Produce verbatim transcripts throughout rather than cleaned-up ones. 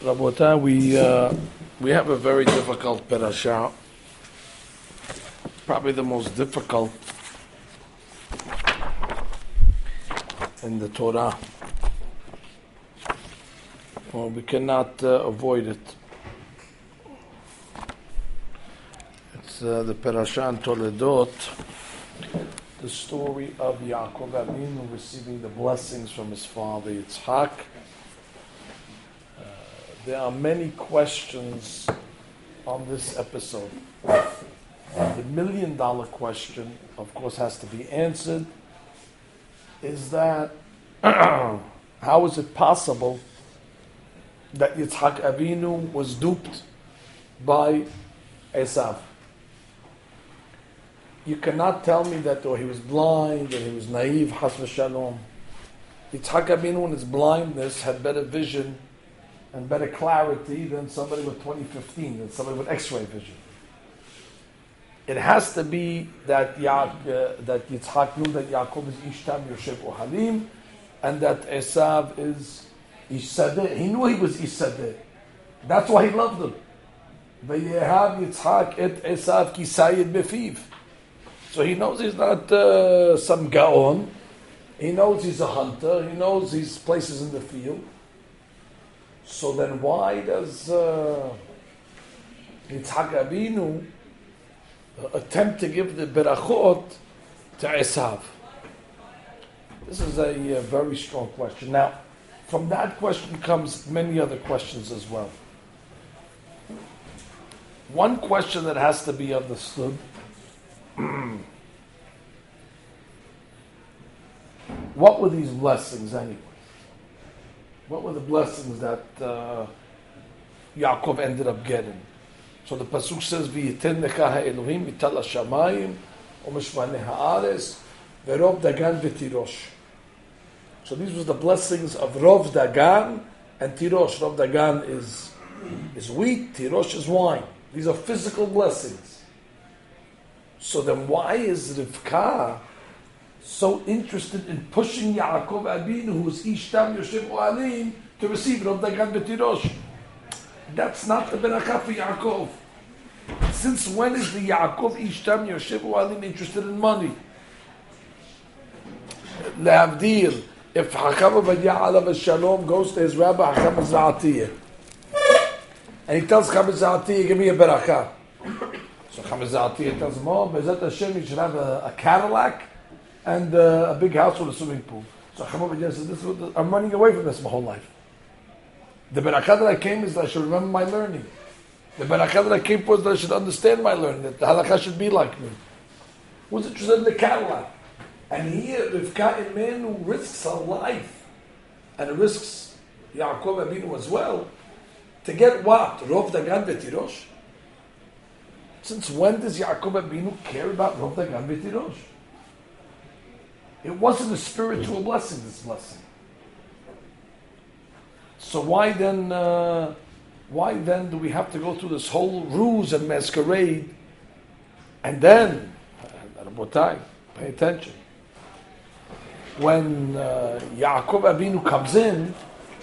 Rabotai, we uh, we have a very difficult parasha, probably the most difficult in the Torah. Well, we cannot uh, avoid it. It's uh, the parasha in Toledot, the story of Yaakov Avinu receiving the blessings from his father Yitzhak. There are many questions on this episode. The million dollar question, of course, has to be answered, is that how is it possible that Yitzhak Avinu was duped by Esav? You cannot tell me that or he was blind, or he was naive, Has v'shalom. Yitzhak Avinu in his blindness had better vision and better clarity than somebody with twenty fifteen, than somebody with X-ray vision. It has to be that Ya- uh, that Yitzhak knew that Yaakov is Ishtam Yoshev Ohalim, and that Esav is Ish Sadeh. He knew he was Ish Sadeh. That's why he loved him. V'yehav Yitzhak et Esav ki sayid befiv. So he knows he's not uh, some gaon. He knows he's a hunter. He knows he's places in the field. So then why does uh, Yitzhak Avinu uh, attempt to give the berachot to Esav? This is a, a very strong question. Now, from that question comes many other questions as well. One question that has to be understood, what were these blessings anyway? What were the blessings that uh, Yaakov ended up getting? So the pasuk says, "V'yiten lecha ha'elohim mital hashamayim u'mishmanei ha'aretz v'rov dagan v'tirosh." So these were the blessings of Rov Dagan and Tirosh. Rov Dagan is is wheat, Tirosh is wine. These are physical blessings. So then, why is Rivka so interested in pushing Yaakov Avinu, who is Ishtam Yoshev Ohalim, to receive Rov Dagan B'tirosh? That's not the Beracha for Yaakov. Since when is the Yaakov Ishtam Yoshev Ohalim interested in money? Lehavdil, if Hakam Ovadia Alav Shalom goes to his rabbi Hakam Za'atiyah, and he tells Hakam Za'atiyah, give me a Beracha. So Hakam Za'atiyah tells him, oh, Bezat Hashem, you should have a, a Cadillac and uh, a big house with a swimming pool. So Hakam Ovadia says, this is what, I'm running away from this my whole life. The Beracha that I came is that I should remember my learning. The Beracha that I came for is that I should understand my learning, that the halakha should be like me. Who's interested in the Cadillac? And here, Rivka, a man who risks her life, and risks Yaakov Avinu as well, to get what? Rov Dagan B'tirosh? Since when does Yaakov Avinu care about Rov Dagan B'tirosh? It wasn't a spiritual blessing, this blessing. So why then, uh, why then do we have to go through this whole ruse and masquerade? And then, Rabotai, pay attention. When uh, Yaakov Avinu comes in,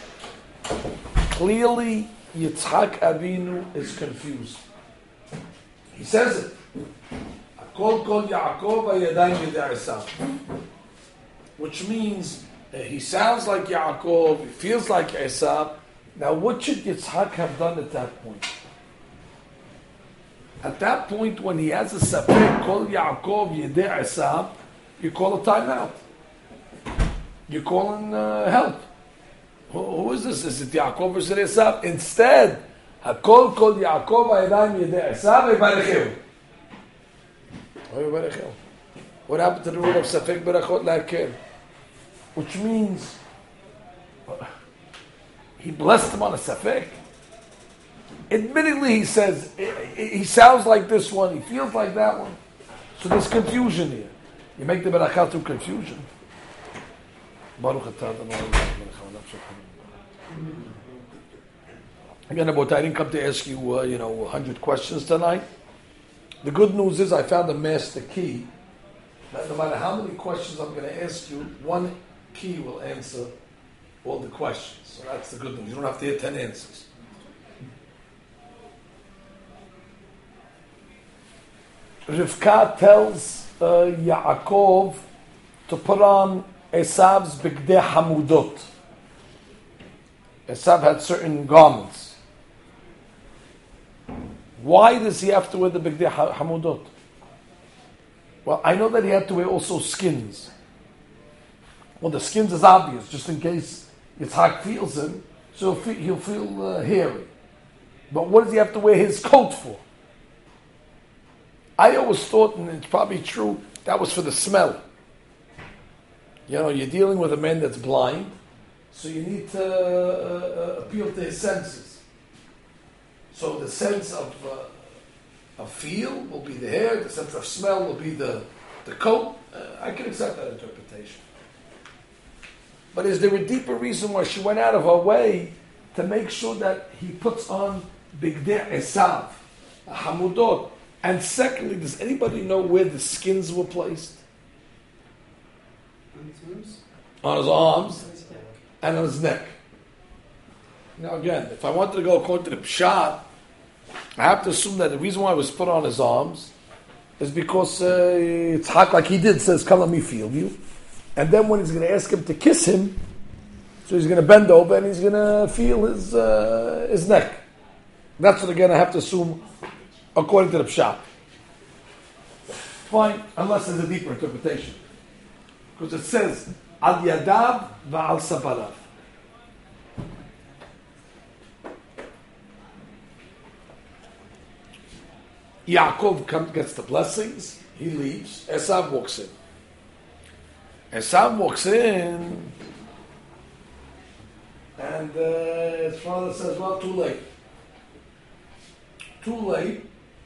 clearly Yitzhak Avinu is confused. He says it. Kol kol Yaakov hayadayim yedei Esav. Which means uh, he sounds like Yaakov, he feels like Esav. Now what should Yitzhak have done at that point? At that point, when he has a safek, kol Yaakov yedei Esav, you call a timeout. You call in uh, help. Who, who is this? Is it Yaakov or is it Esav? Instead, Hakol kol Yaakov hayadayim yedei Esav v'yibarecheu. v'yibarecheu. What happened to the rule of safek berachot la'akel? Which means uh, he blessed him on a safek. Admittedly, he says he sounds like this one, he feels like that one. So there's confusion here. You make the beracha through confusion. Baruch atah Adonai Again, about I didn't come to ask you, uh, you know, a hundred questions tonight. The good news is I found a master key. That no matter how many questions I'm going to ask you, one key will answer all the questions. So that's the good news. You don't have to hear ten answers. Rivka tells uh, Yaakov to put on Esav's Bigdei Hamudot. Esav had certain garments. Why does he have to wear the Bigdei Hamudot? Well, I know that he had to wear also skins. Well, the skins is obvious, just in case Yitzhak feels him, so he'll feel, he'll feel uh, hairy. But what does he have to wear his coat for? I always thought, and it's probably true, that was for the smell. You know, you're dealing with a man that's blind, so you need to uh, uh, appeal to his senses. So the sense of uh, of feel will be the hair, the sense of smell will be the, the coat. Uh, I can accept that interpretation. But is there a deeper reason why she went out of her way to make sure that he puts on Bigdei Esav, Hamudot? And secondly, does anybody know where the skins were placed? On his arms? On his arms and on his neck. Now again, if I wanted to go according to the Pshat, I have to assume that the reason why it was put on his arms is because uh, Yitzhak, like he did, says, "Come let me feel you." And then when he's going to ask him to kiss him, so he's going to bend over and he's going to feel his uh, his neck. That's what, again, I have to assume according to the Pshat. Fine, unless there's a deeper interpretation. Because it says, Al Yadav Va'al Sabarav. Yaakov comes, gets the blessings, he leaves, Esav walks in. Esav walks in, and uh, his father says, well, too late. Too late.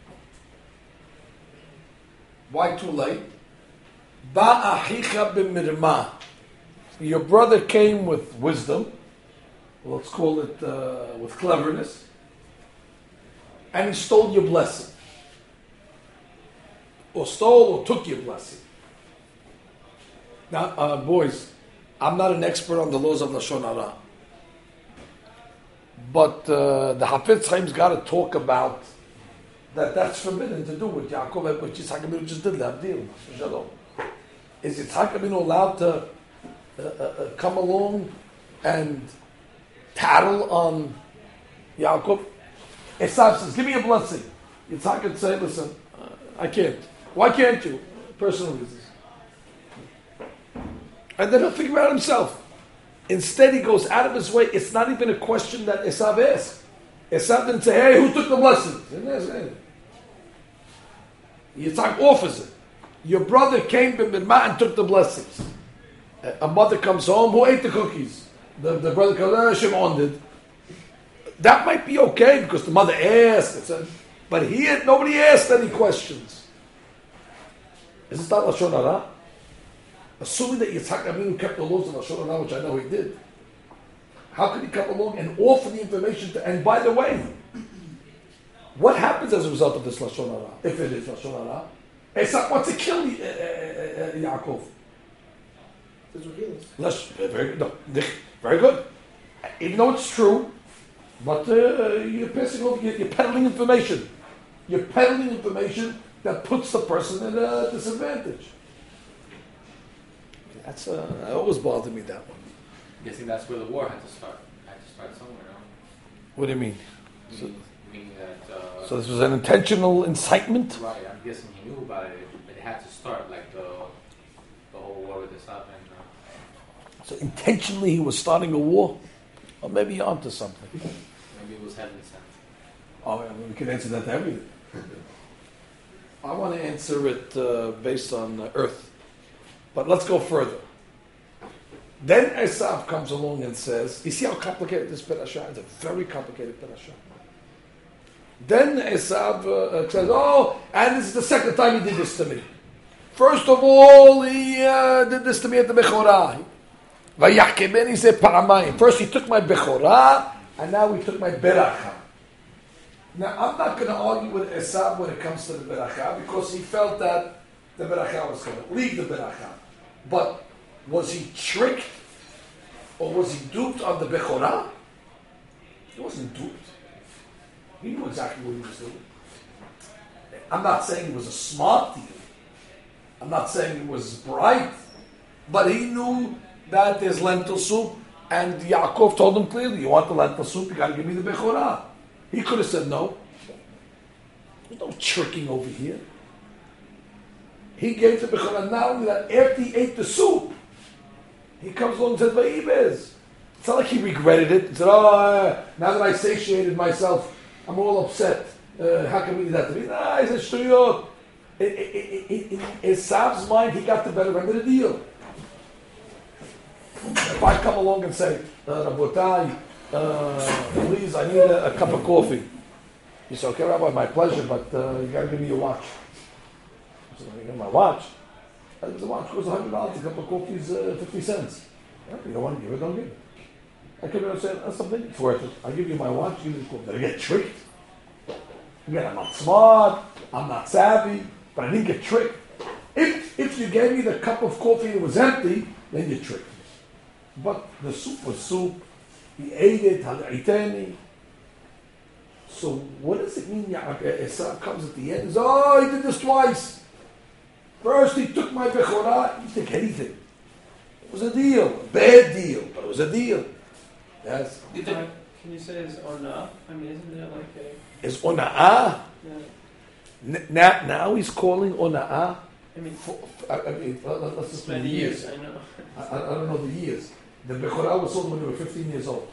Why too late? Ba'achicha b'mirma. Your brother came with wisdom, let's call it uh, with cleverness, and he stole your blessing. Or stole or took your blessing. Now, uh, boys, I'm not an expert on the laws of Lashon Hara. But uh, the Hafetz Chaim's got to talk about that that's forbidden to do with Yaakov, which Yitzhak Abinu just did that deal. Is Yitzhak Abinu allowed to uh, uh, come along and tattle on Yaakov? Esav says, give me a blessing. Yitzhak could say, listen, uh, I can't. Why can't you? Personal reasons. And then he'll figure out himself. Instead, he goes out of his way. It's not even a question that Esav asked. Esav didn't say, hey, who took the blessings? He didn't ask anything. Yitzhak offers it. Your brother came to Mirma and took the blessings. A mother comes home, who ate the cookies? The, the brother comes, oh, Shimon did. That might be okay because the mother asked. But here, nobody asked any questions. Is this not Lashon Hara? Assuming that Yitzhak Abinu kept the laws of Lashon Hara, which I know he did, how could he come along and offer the information to, and by the way, what happens as a result of this Lashon Hara? If it is Lashon Hara, Esav wants to kill uh, uh, uh, Yaakov. Let's, very, no, very good. Even though it's true, but uh, you're passing over, you're, you're peddling information. You're peddling information that puts the person at a disadvantage. That's uh, that always bothered me, that one. I'm guessing that's where the war had to start. Had to start somewhere, no? What do you mean? Meaning, so, meaning that... Uh, so this was an intentional incitement? Right, I'm guessing he knew about it, but it had to start, like the the whole war with this up and... Uh, so intentionally he was starting a war? Or maybe you're onto something. Maybe it was heaven sent. Oh, yeah, we can answer that to everything. I want to answer it uh, based on uh, earth. But let's go further. Then Esav comes along and says, you see how complicated this parasha is? It's a very complicated parasha. Then Esav uh, says, oh, and this is the second time he did this to me. First of all, he uh, did this to me at the Bechorah. Vayachkemeni said Paramayim. First he took my Bechorah, and now he took my Beracha. Now, I'm not going to argue with Esav when it comes to the Beracha, because he felt that the Beracha was going to leave the Beracha. But was he tricked, or was he duped on the Bechorah? He wasn't duped. He knew exactly what he was doing. I'm not saying it was a smart deal. I'm not saying it was bright. But he knew that there's lentil soup, and Yaakov told him clearly, you want the lentil soup, you got to give me the bechorah. He could have said no. There's no tricking over here. He gave the bechorah. Not only that, after he ate the soup, he comes along and says, Va'ibez. It's not like he regretted it. He said, oh, uh, now that I satiated myself, I'm all upset. Uh, how can we do that to me? Nah, he said, Shtuyot. In Esav's mind, he got the better end of the deal. If I come along and say, uh, Rabotai, uh, please, I need a, a cup of coffee. He said, okay, Rabbi, my pleasure, but uh, you got to give me your watch. I said, you get my watch? The watch costs one hundred dollars, a cup of coffee is uh, fifty cents. Yeah, you don't want to give it, don't give it. I come in and say, that's something, it's worth it. I'll give you my watch, give me the coffee. Did I get tricked? Again, I'm not smart, I'm not savvy, but I didn't get tricked. If if you gave me the cup of coffee and it was empty, then you tricked me. But the soup was soup, he ate it, hal'iteni. So what does it mean? Esav comes at the end and says, oh, he did this twice. First he took my bechorah, he didn't take anything. It was a deal, a bad deal, but it was a deal. Yes. Did they, can you say it's ona? I mean, isn't there like a... It's ona'ah. Yeah. N- now, now he's calling ona'ah. I mean, For, I, I mean, let- let's just do the many years, years. I know. I, I don't know the years. The bechorah was sold when they were fifteen years old.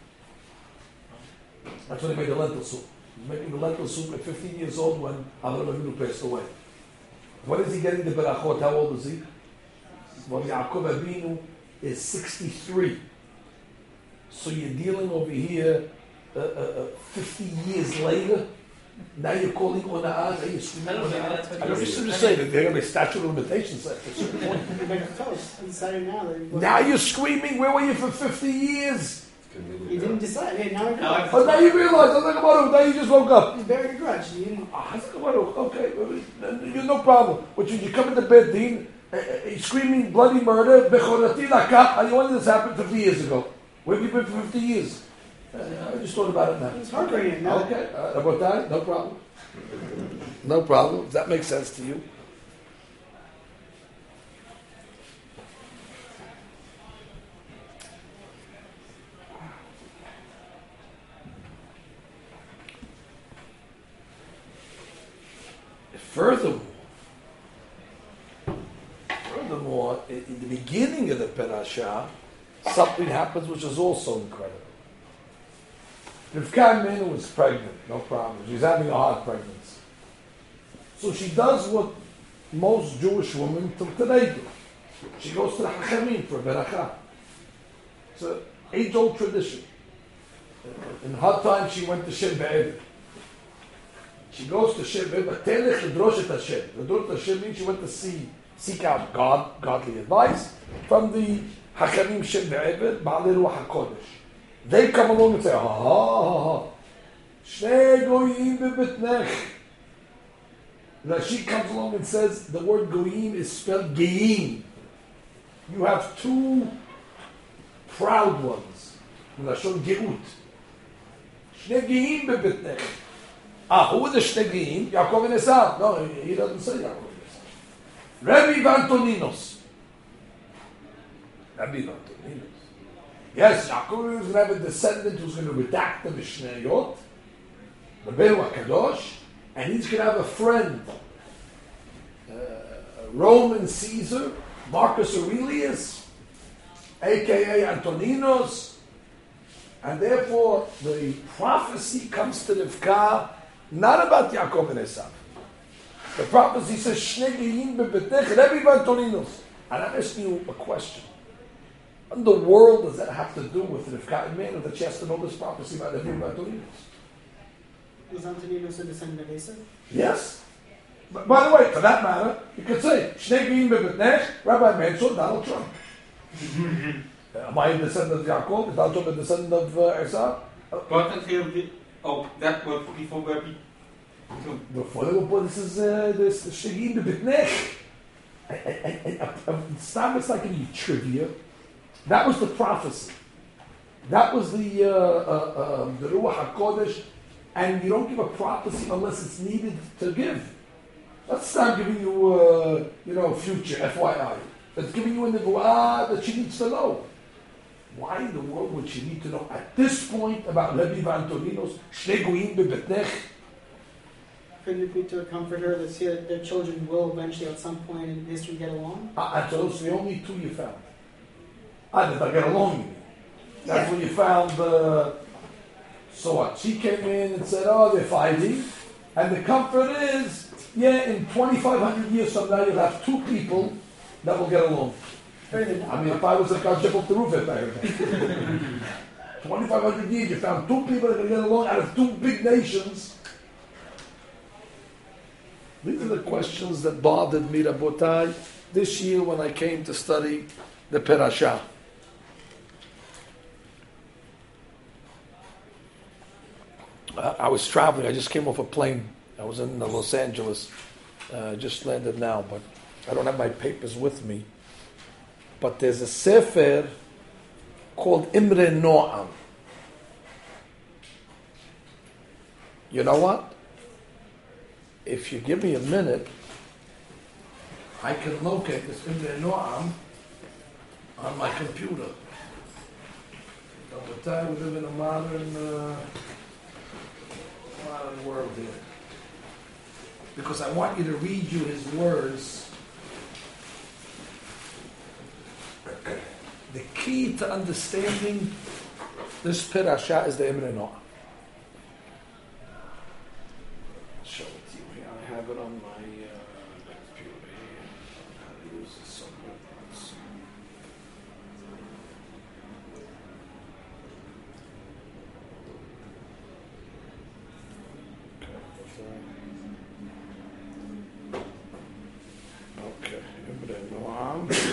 That's when they made the lentil soup. He was making the lentil soup at fifteen years old when Avraham Avinu passed away. When is he getting the berachot? How old is he? Well, Yaakov Avinu is sixty-three. So you're dealing over here uh, uh, uh, fifty years later. Now you're calling ona'ah. Now you're screaming I don't think ona'ah. that's what I don't he used to was- say that they're going to be statute of limitations at a certain point. You make a toast. He decided now that he wasn't- Now you're screaming, where were you for fifty years? He didn't decide. Hey, now I Now I- know. Oh, now you realize, I'm like, about now you just woke up. He's buried a grudge. He didn't. Ah, it's like, okay, you no problem. But you, you come into bed, Dean, uh, uh, screaming bloody murder, bechorati lakah, and you wanted this happened fifty years ago. Where have you been for fifty years? Uh, I just thought about it now. It's heartbreaking. Now. Okay, uh, about that, no problem. No problem. Does that make sense to you? Furthermore, furthermore, in, in the beginning of the parasha, something happens which is also incredible. Rivka Imenu was pregnant, no problem. She's having a hard pregnancy. So she does what most Jewish women till today do. She goes to the Hachamim for beracha. It's an age-old tradition. In her time, she went to Shem Be'evet. She goes to Shem Be'evet. Telech Ledrosh et Hashem. Ledrosh et Hashem means she went to see, seek out God, godly advice from the Hachamim Shem Be'evet, Ba'alei Ruach HaKodesh. They come along and say, ha ha ha ha. Shnei goyim bebetnech. Rashi comes along and says the word goyim is spelled geim. You have two proud ones. Lashon geut. Shnei geim bebetnech. Ah, who are the Shnei geim? Yaakov and Esav. No, he doesn't say Yaakov and Esav. Rabbi Vantoninos. Rabbi Vantoninos. Yes, Yaakov is going to have a descendant who's going to redact the Mishnayot, the Rabbeinu HaKadosh, and he's going to have a friend, uh, Roman Caesar, Marcus Aurelius, aka Antoninos, and therefore the prophecy comes to Rivka not about Yaakov and Esav. The prophecy says, Shnei geim bebetech, Rebbe Antoninos. And I'm asking you a question. What in the world does that have to do with Rivka Imenu that she has to know this prophecy about Rebbe Antoninos? Was Antoninos a descendant of Esav? Yes. But by the way, for that matter, you could say, Shnei geim bebetech, Rabbi Menzel, Donald Trump. Am I a descendant of Yaakov? Is Donald Trump a descendant of uh, Esav? But until the, oh, that was before Rabbi. Before they were born, this is uh, this Shegim bebetech. And, and, and, and, and it's not it's like any trivia. That was the prophecy. That was the uh, uh, uh, the Ruach HaKodesh, and you don't give a prophecy unless it's needed to give. That's not giving you, uh, you know, future, F Y I. It's giving you a nevuah that she needs to know. Why in the world would she need to know at this point about Levi Antoninos, Shnei Goyim bebetnech? Couldn't it be to comfort her that see that their children will eventually at some point in history get along? Ah, and those are the only two you found. Ah, did I get along with you? That's Yeah. when you found the... So what? She came in and said, oh, they're fighting. And the comfort is, yeah, in twenty-five hundred years from now, you'll have two people that will get along. Better than I mean, if I was a Kajip of the roof, if I heard that. twenty-five hundred years, you found two people that can get along out of two big nations. These are the questions that bothered me, Rabotai, this year when I came to study the Perashah. Uh, I was traveling. I just came off a plane. I was in uh, Los Angeles. Uh, just landed now, but I don't have my papers with me. But there's a sefer called Imre Noam. You know what? If you give me a minute, I can locate this Imre Noam on my computer. But we live in a modern, uh, modern world here. Because I want you to read you his words. The key to understanding this Perashah is the Imre Noam. Show it to you here. I have it on my uh, computer here. How to use this somewhere else. Okay, Imre Noam.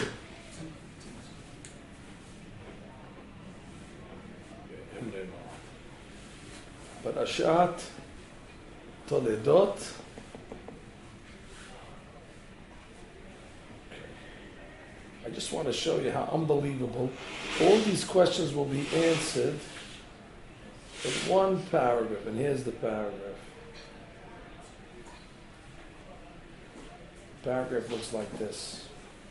Parashat Toledot. I just want to show you how unbelievable all these questions will be answered in one paragraph. And here's the paragraph. Paragraph looks like this.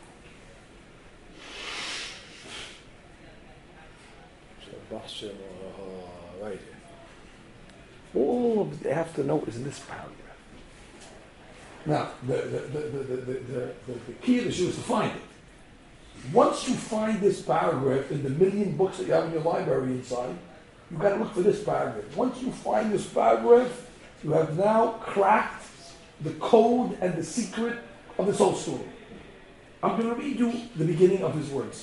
Right here. All of they have to know is in this paragraph. Now, the, the, the, the, the, the, the, the key of the issue is to find it. Once you find this paragraph in the million books that you have in your library inside, you've got to look for this paragraph. Once you find this paragraph, you have now cracked the code and the secret of this whole story. I'm going to read you the beginning of his words.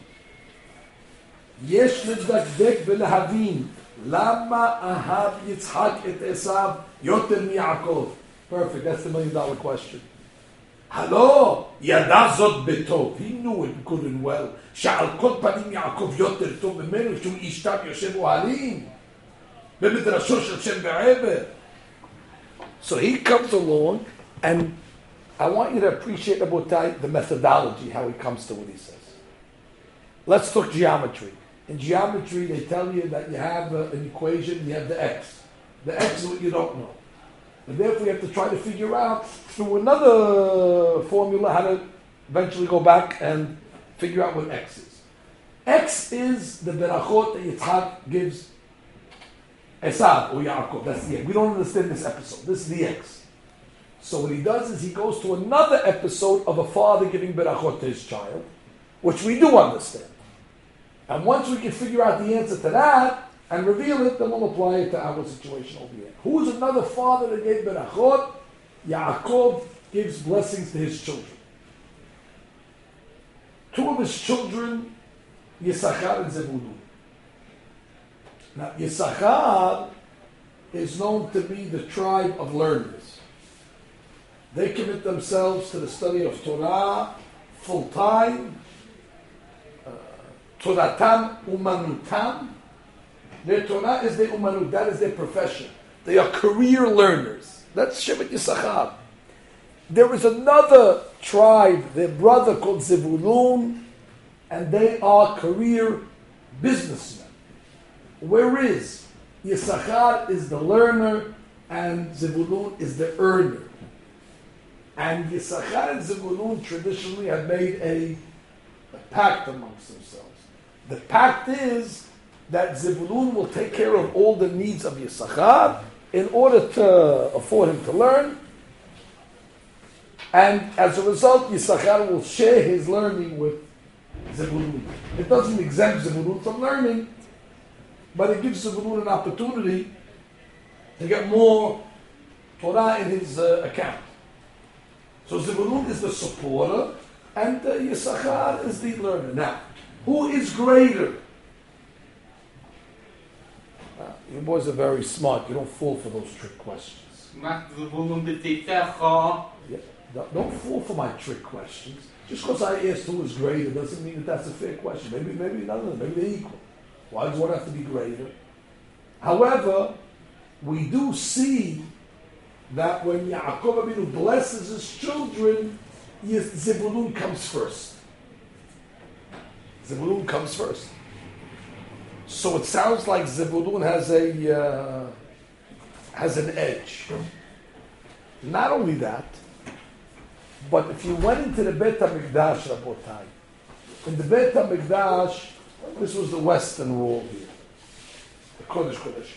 יש לדקדק ולהבין למה אהב יצחק את עשיו יותר מיעקב. Perfect, that's the million dollar question. הלא ידע זאת בטוב. He knew it good and well. שעל כל פנים יעקב יותר טוב ממנו שהוא אישתם יושב אוהלים במדרשו של שם בעבר. So he comes along and I want you to appreciate Rabotai, the methodology, how he comes to what he says. Let's talk geometry. In geometry, they tell you that you have uh, an equation, you have the x. The x is what you don't know. And therefore, you have to try to figure out through another formula how to eventually go back and figure out what x is. X is the berachot that Yitzhak gives Esav or Yaakov. That's the x. We don't understand this episode. This is the x. So what he does is he goes to another episode of a father giving berachot to his child, which we do understand. And once we can figure out the answer to that and reveal it, then we'll apply it to our situation over here. Who is another father that gave berachot? Yaakov gives blessings to his children. Two of his children, Yisachar and Zebulun. Now, Yisachar is known to be the tribe of learners. They commit themselves to the study of Torah full time. Toratam umanutam. Their Torah is their umanut. That is their profession. They are career learners. That's Shevet Yisachar. There is another tribe, their brother called Zebulun, and they are career businessmen. Whereas Yisachar is the learner and Zebulun is the earner. And Yisachar and Zebulun traditionally had made a, a pact amongst themselves. The pact is that Zebulun will take care of all the needs of Yisachar in order to afford him to learn. And as a result, Yisachar will share his learning with Zebulun. It doesn't exempt Zebulun from learning, but it gives Zebulun an opportunity to get more Torah in his uh, account. So Zebulun is the supporter, and uh, Yisachar is the learner. Now, who is greater? Uh, you boys are very smart. You don't fall for those trick questions. מה זבולון בצאצאך? Yeah. Don't don't fall for my trick questions. Just because I asked who is greater doesn't mean that that's a fair question. Maybe, maybe none of them. Maybe they're equal. Why does one have to be greater? However, we do see that when Yaakov Avinu blesses his children, yes, Zebulun comes first. Zebulun comes first. So it sounds like Zebulun has a uh, has an edge. Not only that, but if you went into the Beit HaMikdash, Rabotai, in the Beit HaMikdash, this was the western wall here, the Kodesh Kodesh.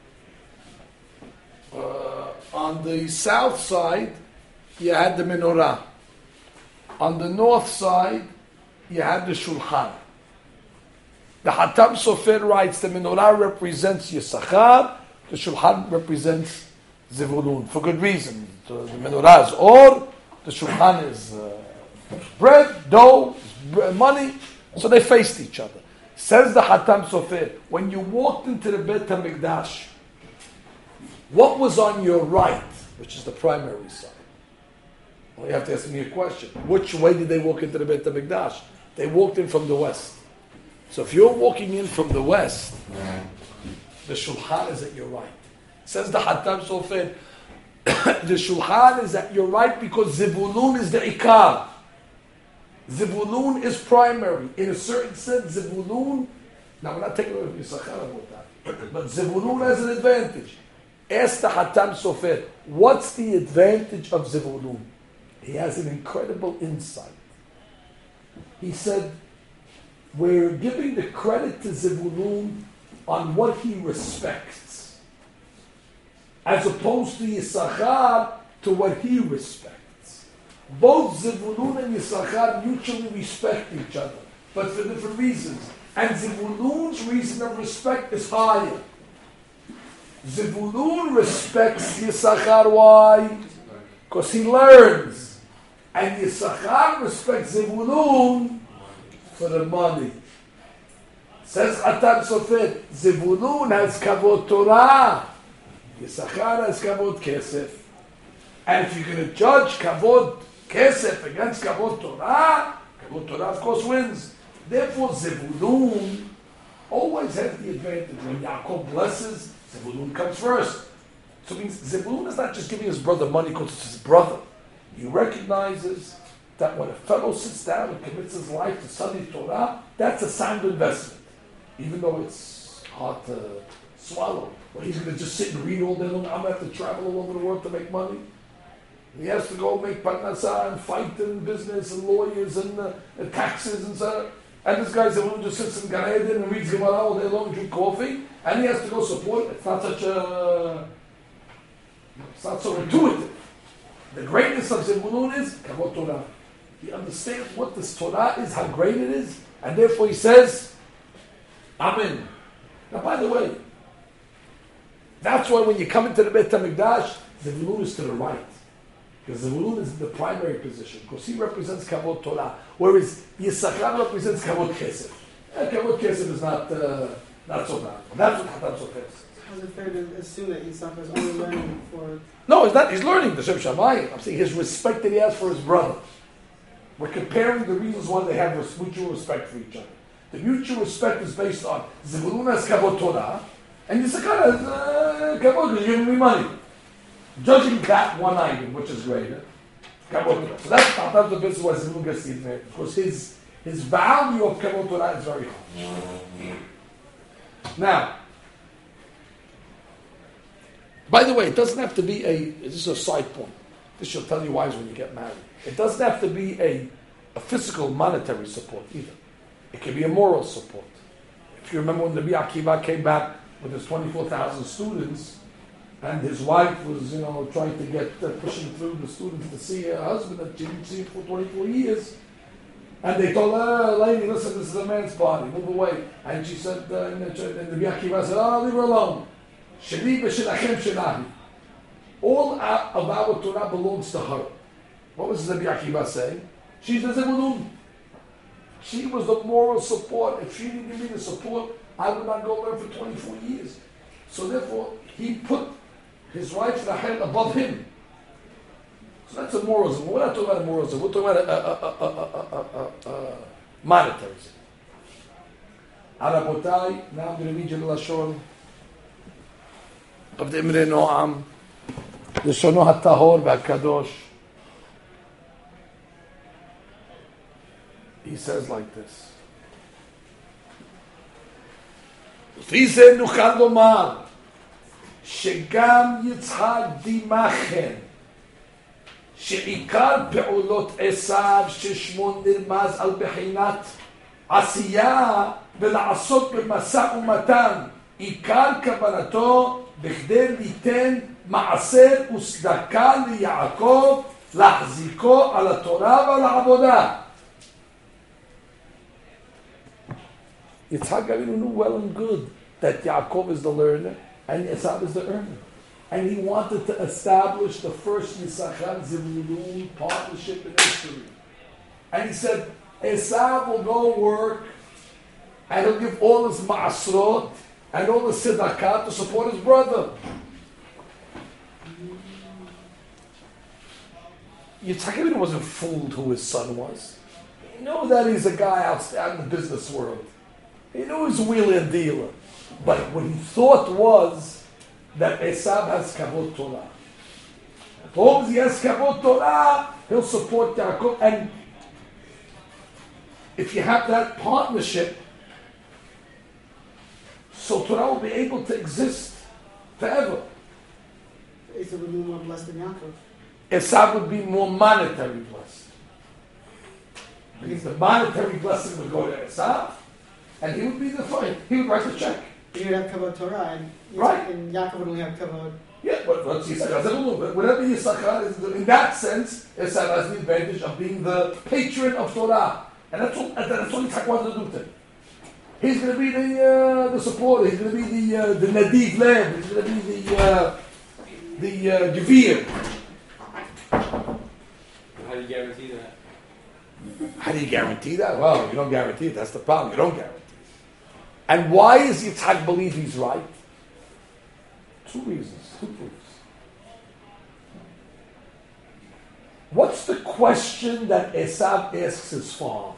Uh, on the south side, you had the menorah. On the north side, you had the Shulchan. The Hatam Sofer writes the menorah represents Yisachar, the Shulchan represents Zevulun, for good reason. So the menorah is or, the Shulchan is uh, bread, dough, money, so they faced each other. Says the Hatam Sofer, when you walked into the Beit HaMikdash, what was on your right, which is the primary side? Well, you have to ask me a question. Which way did they walk into the Beit HaMikdash? They walked in from the west. So if you're walking in from the west, the Shulchan is at your right. Says the Hatam Sofer, the Shulchan is at your right because Zebulun is the Ikar. Zebulun is primary. In a certain sense, Zebulun, now we're not taking away from Yisachar about that, but Zebulun has an advantage. Ask the Hatam Sofer, what's the advantage of Zebulun? He has an incredible insight. He said, we're giving the credit to Zebulun on what he respects, as opposed to Yisachar to what he respects. Both Zebulun and Yisachar mutually respect each other, but for different reasons. And Zebulun's reason of respect is higher. Zebulun respects Yisachar. Why? Because he learns. And Yisachar respects Zebulun for the money. Says Hatam Sofer, Zebulun has kavod Torah. Yisachar has kavod kesef. And if you're going to judge kavod kesef against kavod Torah, kavod Torah of course wins. Therefore Zebulun always has the advantage. When Yaakov blesses, Zebulun comes first. So it means Zebulun is not just giving his brother money because it's his brother. He recognizes that when a fellow sits down and commits his life to study Torah, that's a sound investment. Even though it's hard to swallow. But he's going to just sit and read all day long. I'm going to have to travel all over the world to make money. He has to go make parnasah and fight in business and lawyers and, uh, and taxes and so on. And this guy Zebulun just sits in Gan Eden and reads Gemara all day long and drink coffee. And he has to go support it. It's not such a... It's not so intuitive. The greatness of Zebulun is kavod Torah. He understands what this Torah is, how great it is, and therefore he says, Amen. Now, by the way, that's why when you come into the Beit HaMikdash, Zebulun is to the right. Because Zebulun is in the primary position, because he represents kavod Torah, whereas Yisachar represents kavod Kesef. And kavod Kesef is not, uh, not so bad. That's what Hatam Sofer says. Is it fair to assume that Yisachar is only learning for... No, he's not. He's learning the Shem Shamayim. I'm saying his respect that he has for his brother. We're comparing the reasons why they have mutual respect for each other. The mutual respect is based on Zebulun has kavod Torah, and Yisachar has uh, kavod because you're giving me money. Judging that one item, which is greater, kavod Torah. So that's that's the business why Zebulun gets the advantage, because his his value of kavod Torah is very high. Now, by the way, it doesn't have to be a. This is a side point. This she'll tell you wise when you get married. It doesn't have to be a, a physical, monetary support either. It can be a moral support. If you remember when the Rabbi Akiva came back with his twenty-four thousand students, and his wife was, you know, trying to get, uh, pushing through the students to see her husband that she didn't see for twenty-four years. And they told her, lady, listen, this is a man's body, move away. And she said, uh, and the Rabbi Akiva said, oh, leave her alone. Sheli v'shelachem shelahi. All of our Torah belongs to her. What was Rabbi Akiva saying? She's the Zebulun. She was the moral support. If she didn't give me the support, I would not go learn for twenty-four years. So therefore, he put his wife Rachel above him. So that's a moralism. We're not talking about a moralism. We're talking about a, a, a, a, a, a, a, a monetary. Arabotai, now I'm going to read you the Lashon of the Imre Noam, the Shono HaTahor VaKadosh. He says like this. לפי זה נוכל לומר שגם יצחק דימכן שעיקר פעולות עשיו ששמו נרמז על בחינת עשייה ולעסוק במשא ומתן עיקר כוונתו בכדי ליתן מעשר וצדקה ליעקב להחזיקו על התורה ועל העבודה. Yitzhak Avinu knew well and good that Yaakov is the learner and Esav is the earner. And he wanted to establish the first Yisachar Zevulun partnership in history. And he said, Esav will go work and he'll give all his ma'asrot and all the tzedakah to support his brother. Yitzhak Avinu wasn't fooled who his son was. He knew that he's a guy out in the business world. He knew he was a wheeler and dealer. But what he thought was that Esav has Kavod Torah. As long as he has Kavod Torah, he'll support Yaakov. And if you have that partnership, so Torah will be able to exist forever. Esav would be more blessed than Yaakov. Esav would be more monetary blessed. Because the monetary blessing would go to Esav, and he would be the fine. He would write the check. He would have Kavod Torah, and, Right. and Yaakov would only have Kavod. Yeah, but what's Yisachar? But whatever Yisachar is, in that sense, Esav has the advantage of being the patron of Torah. And that's what, that's what Yitzhak wanted to do to him. He's going to be the uh, the supporter. He's going to be the uh, the Nadiv Lev. He's going to be the uh, the uh, Gevir. How do you guarantee that? How do you guarantee that? Well, you don't guarantee it. That's the problem. You don't guarantee it. And why does Yitzhak believe he's right? Two reasons, two proofs. What's the question that Esav asks his father?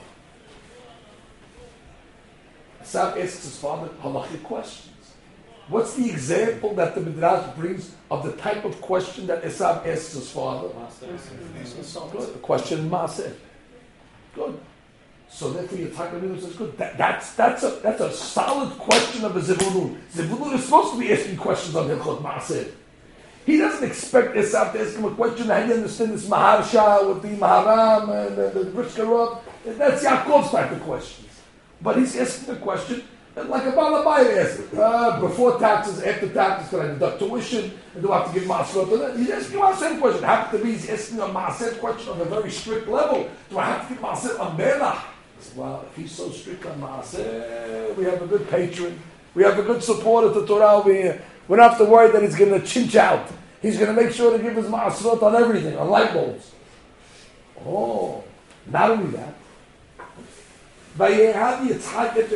Esav asks his father halachic questions. What's the example that the Midrash brings of the type of question that Esav asks his father? Good. The question Maaseh. Good. So therefore Yitzhak Avinu says, good. That, that's that's a that's a solid question of a Zebulun. Zebulun is supposed to be asking questions on Hilchot Maaseh. He doesn't expect Esav to ask him a question. How do you understand this Maharsha with the Maharam and the, the Britzkerov? That's Yaakov's type of questions. But he's asking the question like a Balabai asks it. Uh, before taxes, after taxes, can I deduct tuition? And do I have to give Maaseh? He's asking a Maaseh question. Happen to be he's asking a Maaseh question on a very strict level. Do I have to give Maaseh on Melach? Well, if he's so strict on Maaseh, we have a good patron. We have a good supporter to Torah over here. We don't have to worry that he's going to chinch out. He's going to make sure to give his Maasrot on everything, on light bulbs. Oh, not only that. Why does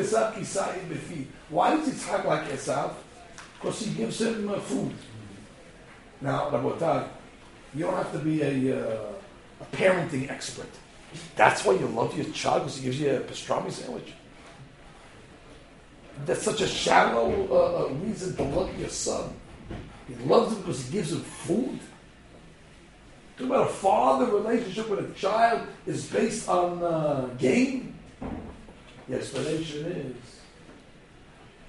Yitzhak like Esav? Because he gives him uh, food. Now, Rabotai, you don't have to be a, uh, a parenting expert. That's why you love your child, because he gives you a pastrami sandwich. That's such a shallow uh, reason to love your son. He loves him because he gives him food. Talking about a father relationship with a child is based on uh, game. The explanation is,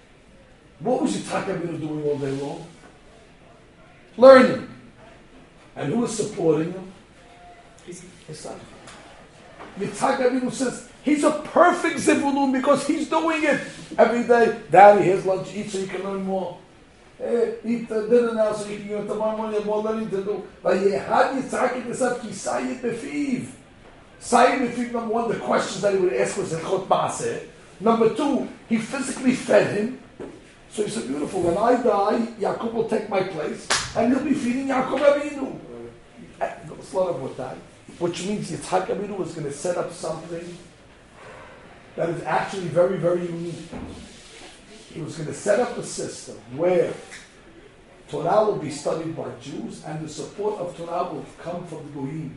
what was Yitzhak Avinu doing all day long? Learning. And who is supporting him? He's- His son. Yitzhak Avinu says, he's a perfect Zevulun because he's doing it every day. Daddy, here's lunch, eat so you can learn more. Hey, eat uh, dinner now so you can get tomorrow morning, you have more learning to do. Vayehad Yitzhak et Esav ki sayit befiv. Sayit befiv, number one, the questions that he would ask was Zechot Maaseh. Number two, he physically fed him. So he said, beautiful, when I die, Yaakov will take my place, and he'll be feeding Yaakov Avinu. Slow down with that. Which means Yitzhak Avinu was going to set up something that is actually very, very unique. He was going to set up a system where Torah will be studied by Jews, and the support of Torah will come from the Goyim.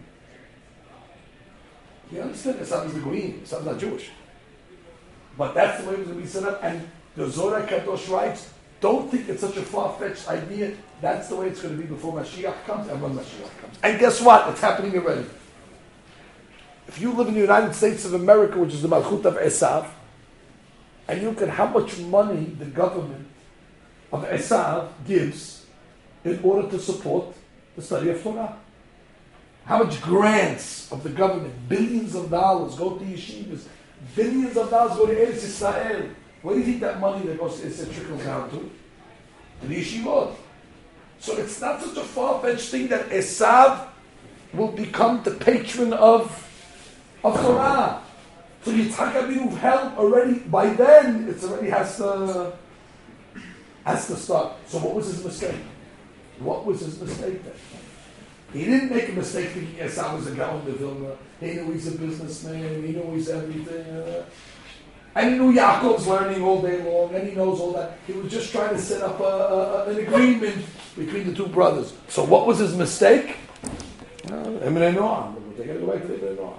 You understand? Esav is the Goyim. Esav is not Jewish. But that's the way it was going to be set up, and the Zohar Kadosh writes, don't think it's such a far-fetched idea. That's the way it's going to be before Mashiach comes and when Mashiach comes. And guess what? It's happening already. If you live in the United States of America, which is the Malchut of Esav, and you look at how much money the government of Esav gives in order to support the study of Torah. How much grants of the government, billions of dollars go to yeshivas, billions of dollars go to Eretz Israel. Where do you think that money that goes to Israel trickles down to? To the yeshivot. So it's not such a far-fetched thing that Esav will become the patron of, of Torah. So Yitzhak Avinu held already, by then, it already has to, has to start. So what was his mistake? What was his mistake then? He didn't make a mistake thinking Esav was a Gaon de Vilna. He knew he's a businessman, he knew he's everything. Uh, and he knew Yaakov's learning all day long, and he knows all that. He was just trying to set up a, a, an agreement between the two brothers. So what was his mistake? Emre Noam. They got to go back to Emre Noam.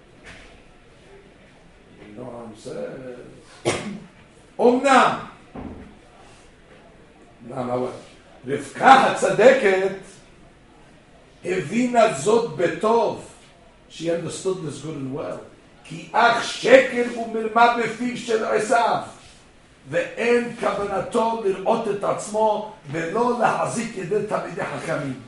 Noam says, Omnam. Now, Rivka HaTzadeket הבינה זאת בטוב. She understood this good and well. כי אך שקר ומרמה בפיו של עשיו, ואין כוונתו לראות את עצמו ולא להחזיק ידי תלמידי חכמים.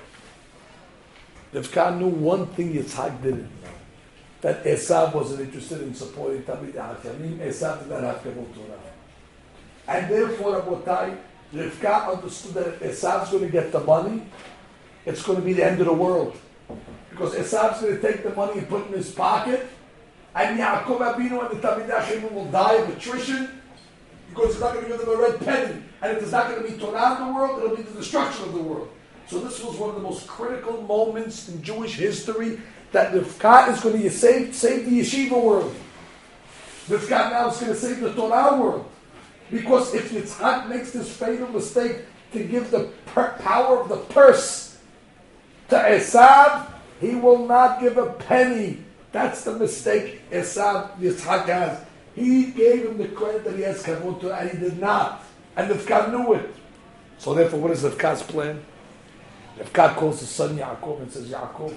Rivka knew one thing Yitzhak didn't know, that Esav wasn't interested in supporting Talmidei Hakamim. Esav did not have Kabul Torah. And therefore, Rabotai, Rivka understood that if Esav's going to get the money, it's going to be the end of the world. Because Esav's going to take the money and put it in his pocket, and Yaakov Avinu and the Talmidei Hakamim will die of attrition, because he's not going to give them a red penny. And if there's not going to be Torah in the world, it'll be the destruction of the world. So this was one of the most critical moments in Jewish history, that Rivka is going to save, save the yeshiva world. Rivka now is going to save the Torah world. Because if Yitzhak makes this fatal mistake to give the per- power of the purse to Esav, he will not give a penny. That's the mistake Esav, Yitzhak has. He gave him the credit that he has kavod to, and he did not. And Rivka knew it. So therefore, what is Rivka's plan? Rivka calls his son Yaakov and says, Yaakov,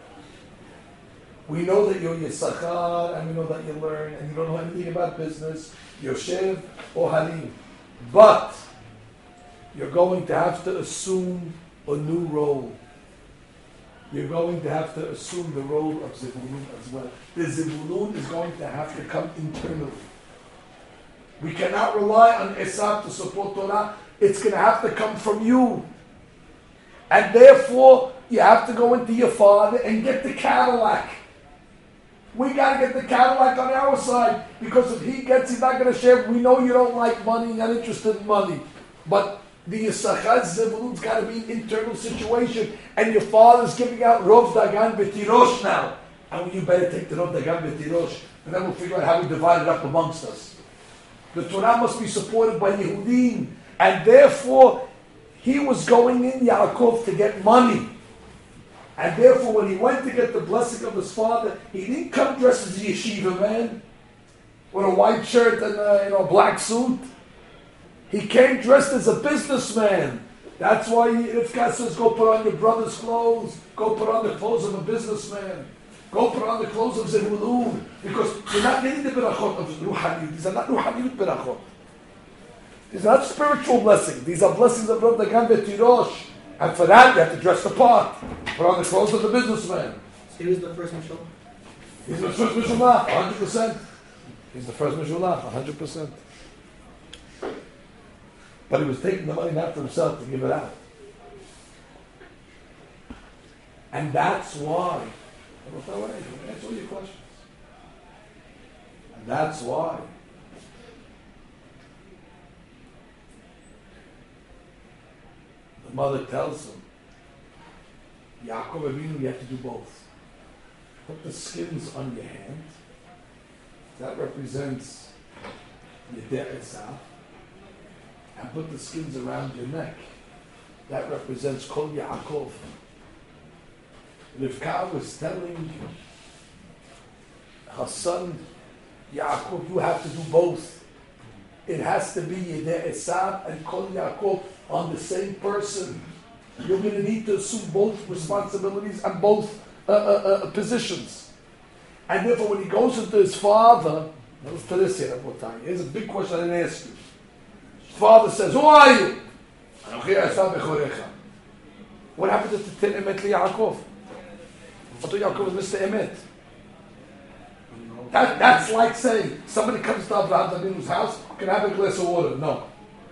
we know that you're Yisachar, and we know that you learn, and you don't know anything about business, Yoshev or Halim. But you're going to have to assume a new role. You're going to have to assume the role of Zebulun as well. The Zebulun is going to have to come internally. We cannot rely on Esav to support Torah. It's going to have to come from you. And therefore, you have to go into your father and get the Cadillac. We got to get the Cadillac on our side, because if he gets, he's not going to share. We know you don't like money, you're not interested in money. But the Yisachar Zebulun's got to be an internal situation, and your father's giving out Rov Dagan B'tirosh now. And you better take the Rov Dagan B'tirosh, and then we'll figure out how we divide it up amongst us. The Torah must be supported by Yehudim, and therefore, he was going in, Yaakov, to get money. And therefore, when he went to get the blessing of his father, he didn't come dressed as a yeshiva man with a white shirt and a, you know, black suit. He came dressed as a businessman. That's why Rivka says, go put on your brother's clothes. Go put on the clothes of a businessman. Go put on the clothes of Zebulun. Because you're not getting the berachot of Ruhaniyut. These are not Ruhaniyut berachot. These are not spiritual blessings. These are blessings of Rav Dagan B'tirosh. And for that, you have to dress the part. Put on the clothes of the businessman. So he was the first Mishul. He's the first Mishulah, one hundred percent. He's the first Mishulah, one hundred percent. But he was taking the money not for himself to give it out. And that's why. Answer all your questions. And that's why. The mother tells him, Yaakov Avinu, you have to do both. Put the skins on your hand. That represents your Esav. And put the skins around your neck. That represents Kol Yaakov. Rivka was telling her son Yaakov, you have to do both. It has to be Yedei Esav and Kol Yaakov on the same person. You're going to need to assume both responsibilities and both uh, uh, uh, positions. And therefore, when he goes into his father, notice to this here, here's a big question I didn't ask you. His father says, who are you? What happened to Tin Emet Yaakov? I thought Yaakov was Mister Emet. That, that's like saying, somebody comes to Avraham Avinu's house, can I have a glass of water? No.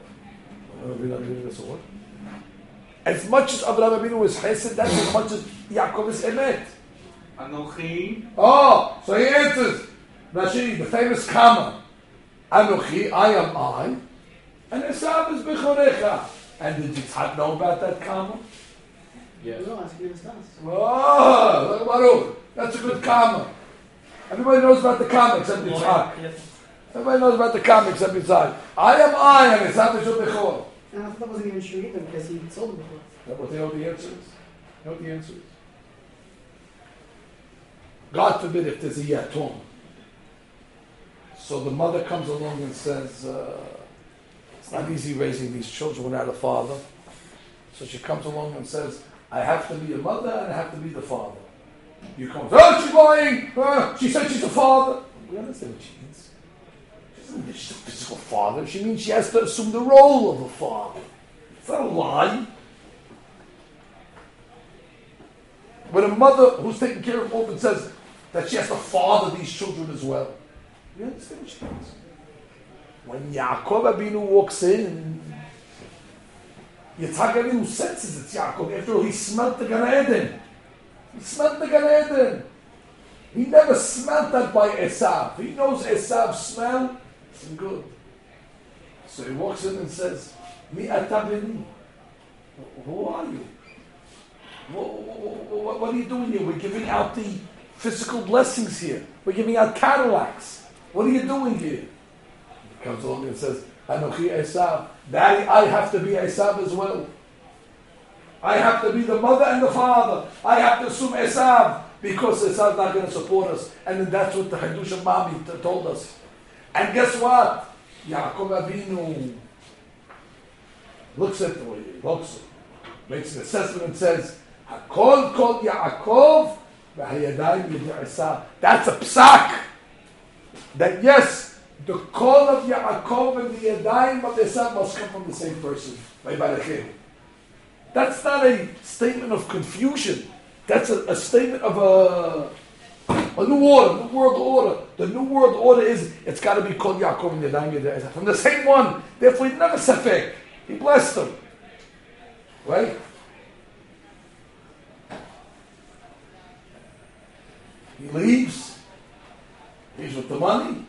As much as Avraham Avinu is Chesed, that's as much as Yaakov is Emet. Anochi. Oh, so he answers, Rashi, the famous comma, Anochi, I am I, and Esav is Bechorecha. And did Yitzhak know about that comma? Yes. No, ask me this. Oh, Baruch, that's a good comma. Everybody knows about the comma except Yitzhak. Everybody knows about the comma except Yitzhak. I am I, and Esav is Bechor. And I thought that wasn't even true either because he sold it before. Is that what they know the answer is? You know what the answer is? God forbid if there's a yatom. So the mother comes along and says, uh, it's not easy raising these children without a father. So she comes along and says, I have to be a mother and I have to be the father. You come, oh, she's lying! Uh, she said she's a father. We understand what she means. She doesn't mean she's a physical father. She means she has to assume the role of a father. It's not a lie. When a mother who's taking care of orphans says that she has to father these children as well, we understand what she means. When Yaakov Abinu walks in, Yitzhak Abinu senses it's Yaakov. After all, he smelt the Gan Eden. He smelt the Gan Eden. He never smelt that by Esav. He knows Esav's smell. It's good. So he walks in and says, Mi atabini. Who are you? What, what, what are you doing here? We're giving out the physical blessings here. We're giving out Cadillacs. What are you doing here? He comes along and says, Anochi Esav. Daddy, I have to be Esav as well. I have to be the mother and the father. I have to assume Esav because Esav's not going to support us. And then that's what the Hadush of Mami t- told us. And guess what? Yaakov Avinu looks at the way he looks, makes an assessment and says, Hakol kol Yaakov v'hayadayim yedei Esav. That's a psak. That yes, the call of Yaakov and the Yadayim of Esav must come from the same person. That's not a statement of confusion. That's a, a statement of a, a new order, new world order. The new world order is, it's got to be called Yaakov and Yadayim Yedei Esav. From the same one. Therefore, he never safek. He blessed them. Right? He leaves. He's with the money.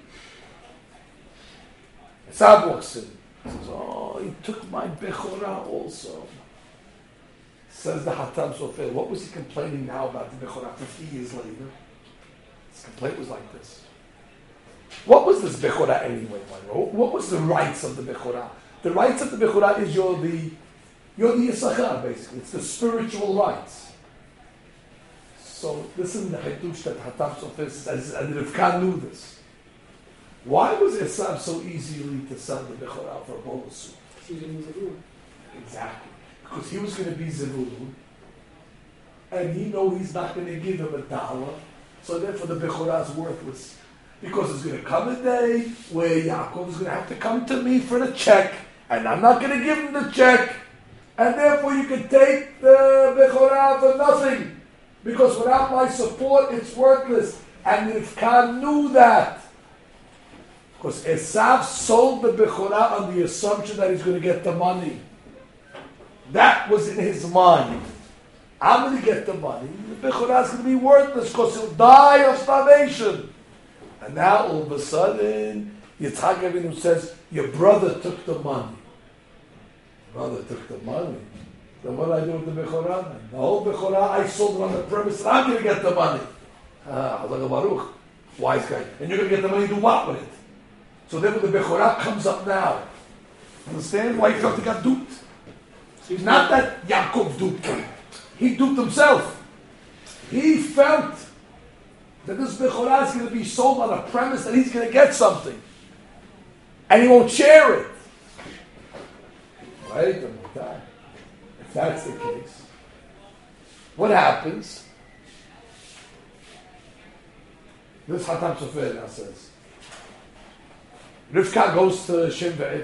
Esav walks in. He says, oh, he took my Bechorah also. Says the Hatam Sofer, what was he complaining now about the Bechorah fifty years later? His complaint was like this. What was this Bechorah anyway? What was the rights of the Bechorah? The rights of the Bechorah is you're the, you're the Yisachar, basically. It's the spiritual rights. So listen to the Hadush that Hatam Sofer says, and Rivka knew this. Why was Esav so easily to sell the Bechorah for a bowl of soup? Exactly. Because he was going to be Zevulun, and he know he's not going to give him a dollar, so therefore the Bechorah is worthless. Because there's going to come a day where Yaakov is going to have to come to me for the check, and I'm not going to give him the check, and therefore you can take the Bechorah for nothing. Because without my support, it's worthless. And Rivka knew that. Because Esav sold the Bechorah on the assumption that he's going to get the money. That was in his mind. I'm going to get the money. The Bechorah is going to be worthless because he'll die of starvation. And now all of a sudden, Yitzhak Avinu says, your brother took the money. Brother took the money. Then what do I do with the Bechorah? The whole Bechorah, I sold it on the premise that I'm going to get the money. Ah, Hazak Baruch. Wise guy. And you're going to get the money, do what with it? So therefore the Bechorah comes up now. Understand why he felt he got duped? Not that Yaakov duped him. He duped himself. He felt that this Bechorah is going to be sold on a premise that he's going to get something. And he won't share it. Wait a minute. If that's the case, what happens? This Hatam Sofer now says, Rivka goes to Shem ve'efer.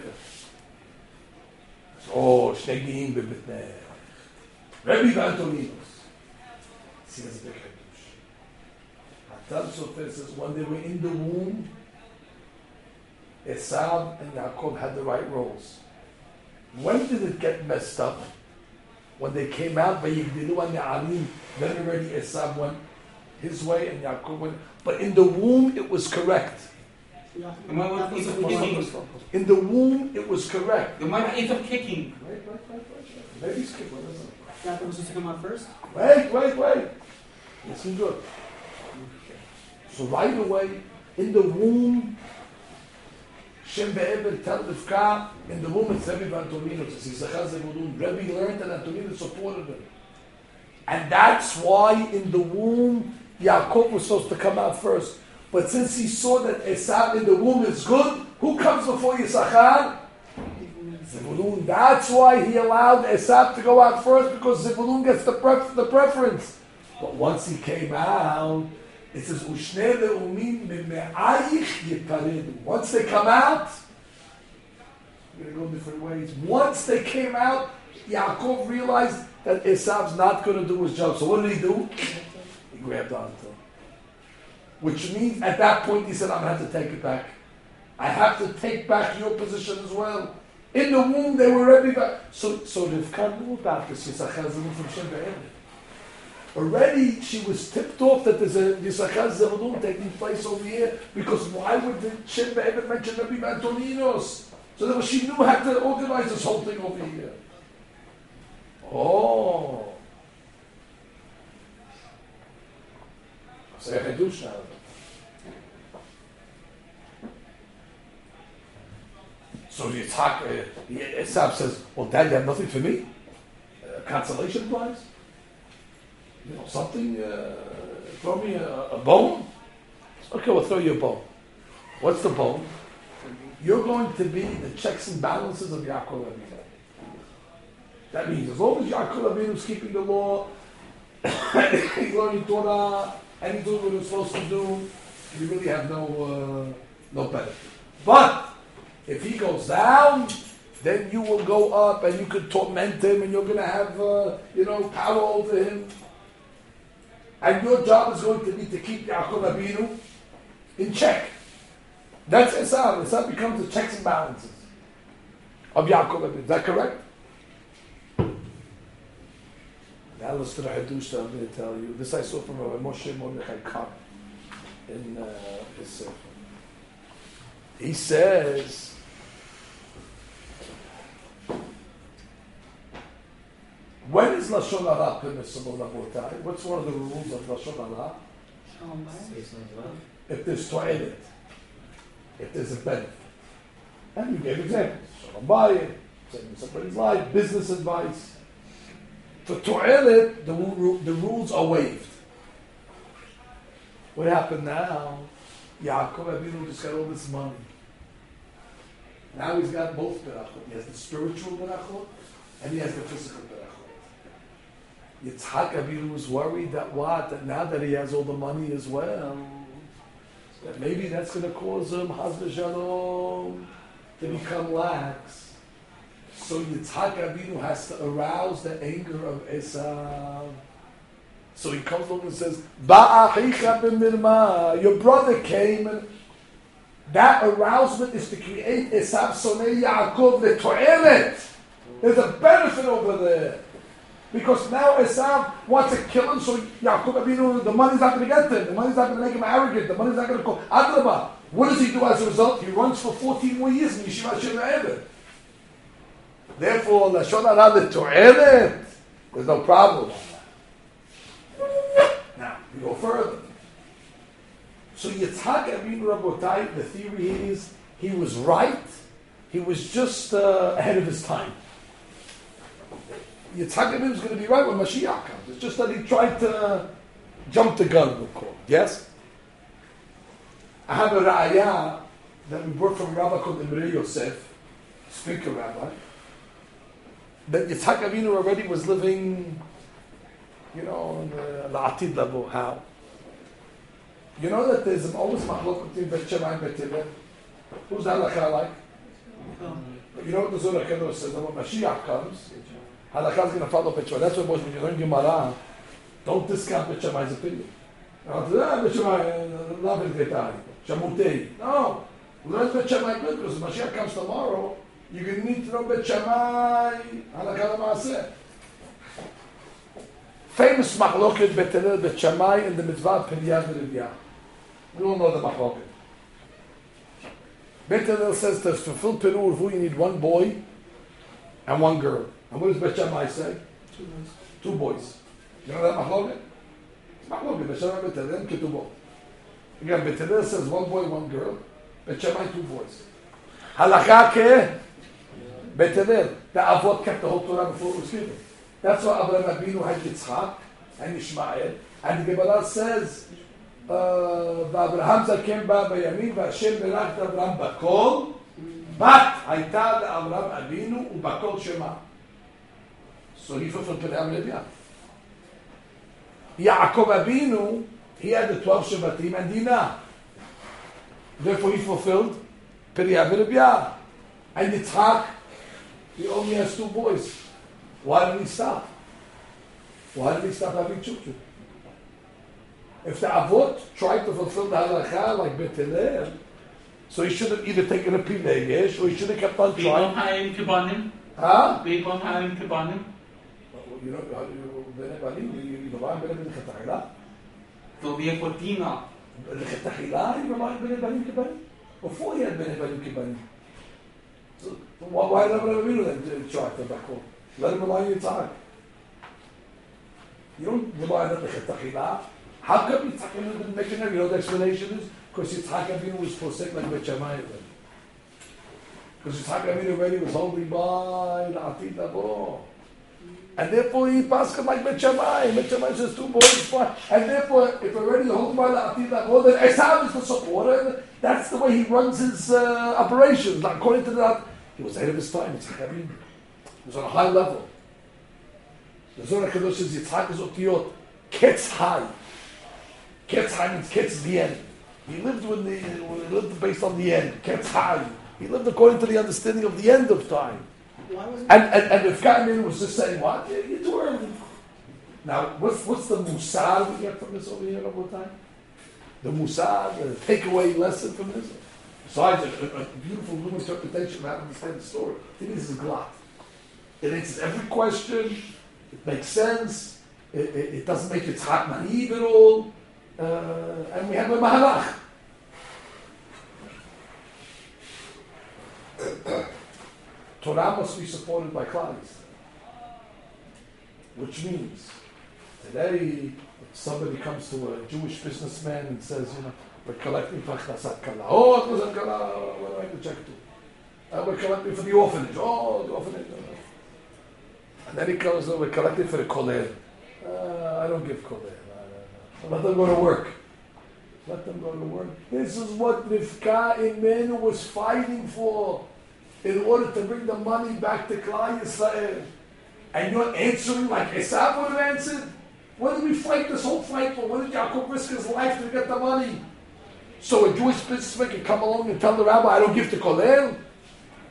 Oh, Shnegim bebitneh. Rebbe Antoninos. See, that's a big Hatam Sofer says, when they were in the womb, Esav and Yaakov had the right roles. When did it get messed up? When they came out, Vayigdilu and Ya'alim, then already Esav went his way and Yaakov went. But in the womb, it was correct. In the womb, it was correct. The mother ends up kicking. Wait, wait, wait, wait. Maybe he's kicking. Yaakov was supposed to come out first? Wait, wait, wait. Listen good. So right away, in the womb, Shem ve'ever tell Rivka, in the womb it's Rebbe Antoninos. It's Yisachar Zebulun. Rebbe learned and Antoninos supported him. And that's why in the womb, Yaakov was supposed to come out first. But since he saw that Esav in the womb is good, who comes before Yisachar? Zebulun. That's why he allowed Esav to go out first, because Zebulun gets the, pref- the preference. But once he came out, it says, Ushne le'umim mime'ayich yiparedu. Once they come out, we're going to go different ways. Once they came out, Yaakov realized that Esav's not going to do his job. So what did he do? He grabbed onto him. Which means at that point he said, I'm going to have to take it back. I have to take back your position as well. In the womb they were ready back. So, so Rivka knew about this. Yisachar Zebulun from Shem ve'ever. Already she was tipped off that there's a Yisachar Zebulun taking place over here, because why would the Shem ve'ever mention Rebbe Antoninos? So that she knew how to organize this whole thing over here. Oh. Say Chedush now. So Yitzhak, uh, Esav says, well, Dad, you have nothing for me? Uh, consolation prize? You know, something, uh, throw me a, a bone? Okay, we'll throw you a bone. What's the bone? You're going to be the checks and balances of Yaakov Avinu. That means as long as Yaakov Avinu is keeping the law, he's learning Torah, and he's doing what he's supposed to do, you really have no uh, no benefit. But if he goes down, then you will go up, and you could torment him, and you're going to have uh, you know power over him. And your job is going to be to keep Yaakov Avinu in check. That's Esav. Esav becomes the checks and balances of Yaakov Avinu. Is that correct? Now let's to the Hadush that I'm going to tell you. This I saw from Rabbi Moshe Mordechai Kahn in uh, his Sefer. He says, when is Lashon Hara permissible, Rabotai? What's one of the rules of Lashon Hara? If there's toilet, if there's a benefit. And you gave examples. Shalom Bayit, saving somebody's life, business advice. For toilet, the, the rules are waived. What happened now? Yaakov Avinu just got all this money. Now he's got both berachot. He has the spiritual berachot and he has the physical berachot. Yitzhak Avinu was worried that what? That now that he has all the money as well, that maybe that's going to cause him, Chas v'Shalom, to become lax. So Yitzhak Avinu has to arouse the anger of Esav. So he comes along and says, Ba'achicha b'mirma, your brother came, and that arousement is to create Esav Sonei Yaakov le'to'elet. There's a benefit over there. Because now Esav wants to kill him, so Yaakov Avinu, the money's not going to get to him. The money's not going to make him arrogant. The money's not going to go. Adrabah. What does he do as a result? He runs for fourteen more years in Yeshiva Shir Ha'evet. Therefore, Lashon Hara le'to'elet, there's no problem on that. Now, we go further. So Yitzhak Avinu Rabotai, the theory is, he was right. He was just uh, ahead of his time. Yitzhak Avinu is going to be right when Mashiach comes. It's just that he tried to jump the gun, we'll call it. Yes? I have a ra'ayah that we brought from a rabbi called Imre Yosef, speaker rabbi, that Yitzhak Avinu already was living, you know, in the, the Atid level. How? You know that there's an always machlok between Bet Shammai and Bet Hillel. Who's the halakha like? You know what the Zohar Kadosh says? That when Mashiach comes, halakha is going to follow Bet Shammai. That's why when you learn Gemara, don't discount Bet Shammai's opinion. Ah, Bet Shammai, love it, Getari. Shamutei. No. Learn Bet Shammai good, because when Mashiach comes tomorrow, you're going to need to know Bet Shammai, halakha l'maaseh. Famous machloket Bet Hillel, Bet Shammai, in the mitzvah of Penyah v'Riviyah. We all know the machloket. Bet Hillel says to fulfill Peru Urvu, you need one boy and one girl. And what does Bet Shammai say? Two boys. Two boys. You know that machloket? It's machloket. Bet Shammai, Bet Hillel, ketubot. Again, Bet Hillel says one boy, one girl. Bet Shammai, two boys. Halakha ke Bet Hillel. The Avot kept the whole Torah before it was given. That's why Abraham Avinu had Yitzchak and Ishmael. And the Gemara says, "V'Abraham zaken ba b'yamin v'Hashem berach Abraham bakol, bat hayta le'Abraham Avinu u'bakol shema." So he fulfilled Penyah v'Riviyah. Yaakov Avinu, he had the twelve Shevatim and Dinah. Therefore he fulfilled Penyah v'Riviyah. And Yitzchak, he only has two boys. Why did he stop? Why did he stop having children? If the Avot tried to fulfill the halakha like Bet Hillel, so he should have either taken a pilegesh or he should have kept on trying. Hayim kibanim. Huh? Begon hayim kibanim. You know, Bnei Banim, you rely on Bnei Chetachila? So we have Fatima. The Chetachila, you rely on Bnei Banim Kibanim? Before he had Bnei Banim Kibanim. So why, why did Abraham Avinu then try to back home? Let him rely on Yitzhak. You don't rely on the Chetachila. How come Yitzhak Avinu didn't make an error? You know what the explanation is? Because Yitzhak Avinu was forsake like Bet Shammai already. Because Yitzhak Avinu already was holding by the Atid Labo. And therefore he passed like Bet Shammai. Bet Shammai says two boys, fine. And therefore, if already holding by the Atid Labo, then Esav is the supporter. That's the way he runs his uh, operations. Like, according to that, he was ahead of his time. Yitzhak Avinu. He was on a high level. The Zohar Kadosh says Yitzhak is otiyot. Ketz high. Ketz high means ketz is the end. He lived with the, he lived based on the end. Ketz high. He lived according to the understanding of the end of time. Why was it? And and, and if Gaiman was just saying, what? You're too early. Now, what's what's the musar we get from this over here all the time? The musar, the takeaway lesson from this? Besides a, a, a beautiful new interpretation of how to understand the story. I think this is glot. It answers every question. It makes sense. It, it, it doesn't make Yitzhak naive at all. Uh, and we have a mahalach. Torah must be supported by Klal, which means today somebody comes to a Jewish businessman and says, you know, we're collecting for Achnasat Kala. Oh, Achnasat Kala, what do I have to check to? Uh, we're collecting for the orphanage. Oh, the orphanage. And then he comes, oh, we're collecting for the kollel. Uh, I don't give kollel. Uh, let them go to work. Let them go to work. This is what Rivka Imenu was fighting for in order to bring the money back to Klal Yisrael. And you're answering like Esav would have answered? What did we fight this whole fight for? What did Yaakov risk his life to get the money? So a Jewish businessman can come along and tell the rabbi, I don't give to kollel?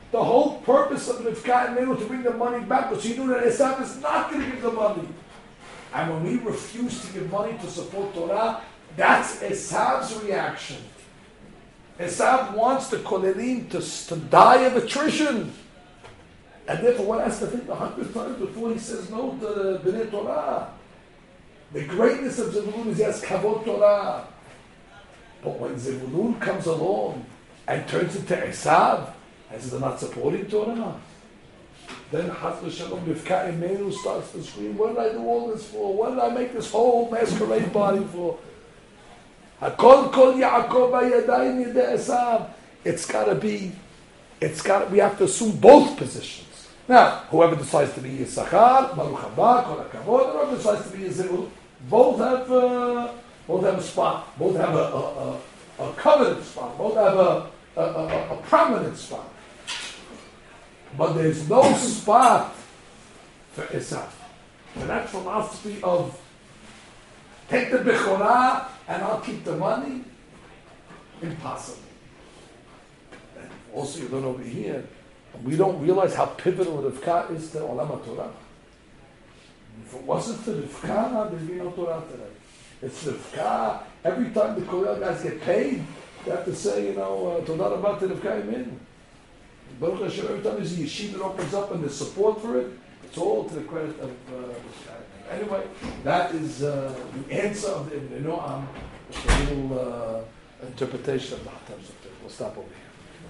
The whole purpose of Rivka and Menu to bring the money back was he knew that Esav is not going to give the money. And when we refuse to give money to support Torah, that's Esav's reaction. Esav wants the Kolelim to, to die of attrition. And therefore one has to think a hundred times before he says no to the Bnei Torah. The greatness of Zevulun is he has Kavod Torah. But when Zevulun comes along and turns into Esav, as they're not supporting Torah, then Chas v'Shalom Rivka Imenu starts to scream, what did I do all this for? What did I make this whole masquerade body for? Hakol kol Yaakov hayadayim yedei Esav. It's got to be, it's got. We have to assume both positions. Now, whoever decides to be Yisachar, Baruch haba, kol hakavod, whoever decides to be Yisrael, both have, uh, both have a spot, both have a, a, a, a covenant spot, both have a, a, a, a prominent spot. But there's no spot for Esav. For that philosophy of take the Bechorah and I'll keep the money, impossible. And also you learn over here, we don't realize how pivotal Rivka is to Olam HaTorah. If it wasn't for Rivka, there'd be no Torah today. It's Rivka. Every time the Korean guys get paid, they have to say, you know, Todah Rabah to Rivka Imin. Baruch Hashem, every time there's a yeshiva that opens up and there's support for it, it's all to the credit of uh, Rivka. Anyway, that is uh, the answer of the Ibn Noam, the little uh, interpretation of the Hatam Sofer. We'll stop over here.